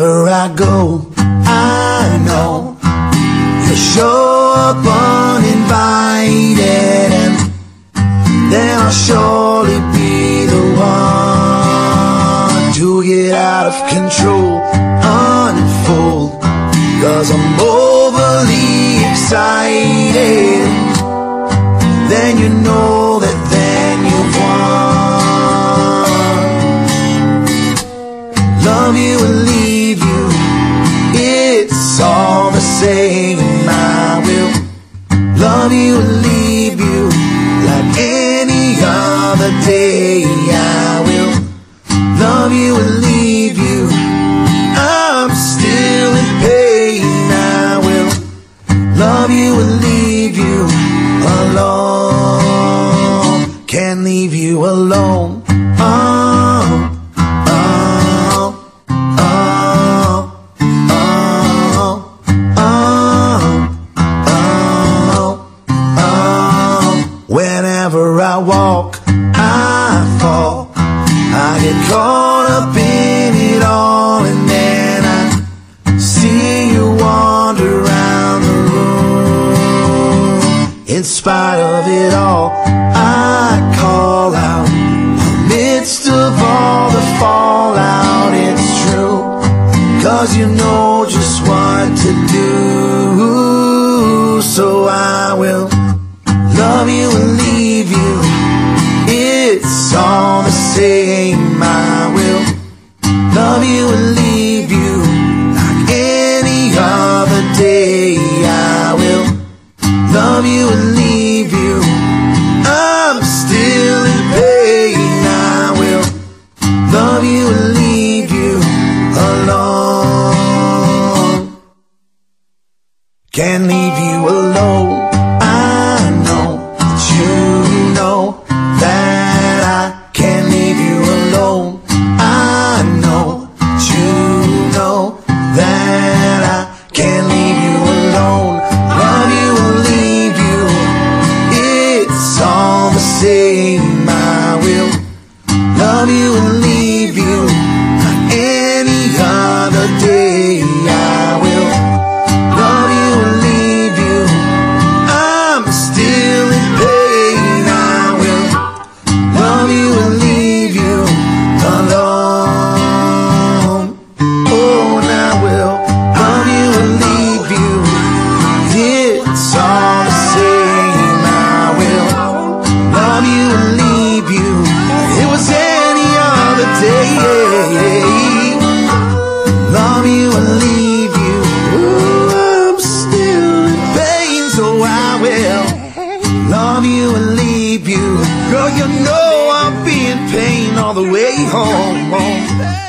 Wherever I go, I know you'll show up uninvited, and then I'll surely be the one to get out of control, unfold, 'cause I'm overly excited. Then you know that then you won. Love you and leave you, it's all the same. I will love you and leave you like any other day. I will love you and leave you, I'm still in pain. I will love you and leave you alone. Can't leave you alone. Oh, oh, oh, oh, oh, oh, oh. Whenever I walk, I fall. I get caught up in it all, and then I see you wander around the room. In spite of it all, I call out amidst of all the fallout. It's true, 'cause you know just what to do. So I will love you and leave you, it's all the same. I will love you and leave you like any other day. I will love you and leave you, I'm still in pain. I will love you and leave you alone. Can't leave you alone. I know that you know that I can't leave you alone. I know that you know that I can't leave you alone. Love you and leave you, it's all the same. I will love you and leave you like any other day. I will love you and leave you, I'm still in pain. I will love you and leave you alone. Oh, and I will love you and leave you, it's all the same. I will love you and leave you like it was any other day. Love you and leave you, ooh, I'm still in pain. So I will love you and leave you. Girl, you know I'll be in pain all the way home.